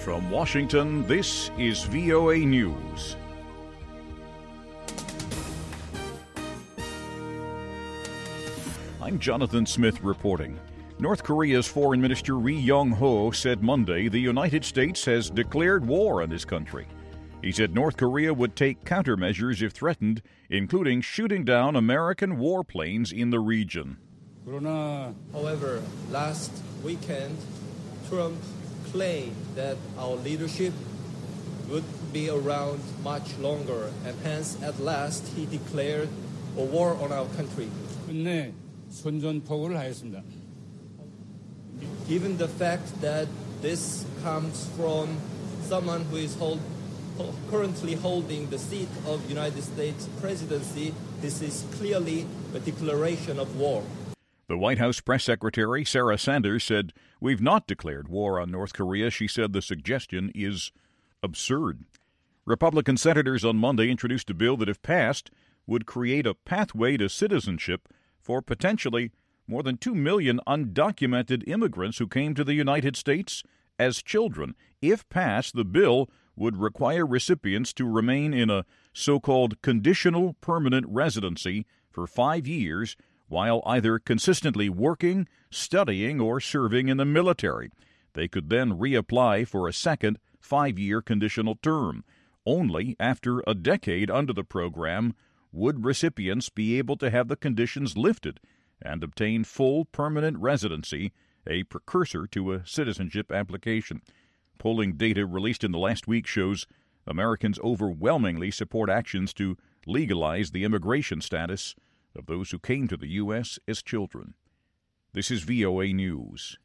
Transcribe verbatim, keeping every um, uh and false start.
From Washington, this is V O A News. I'm Jonathan Smith reporting. North Korea's Foreign Minister Ri Yong-ho said Monday the United States has declared war on his country. He said North Korea would take countermeasures if threatened, including shooting down American warplanes in the region. However, last weekend, Trump claimed that our leadership would be around much longer, and hence, at last, he declared a war on our country. Given the fact that this comes from someone who is hold, currently holding the seat of United States presidency, this is clearly a declaration of war. The White House press secretary, Sarah Sanders, said, "We've not declared war on North Korea." She said the suggestion is absurd. Republican senators on Monday introduced a bill that, if passed, would create a pathway to citizenship for potentially more than two million undocumented immigrants who came to the United States as children. If passed, the bill would require recipients to remain in a so-called conditional permanent residency for five years while either consistently working, studying, or serving in the military. They could then reapply for a second five-year conditional term. Only after a decade under the program would recipients be able to have the conditions lifted and obtain full permanent residency, a precursor to a citizenship application. Polling data released in the last week shows Americans overwhelmingly support actions to legalize the immigration status of those who came to the U S as children. This is V O A News.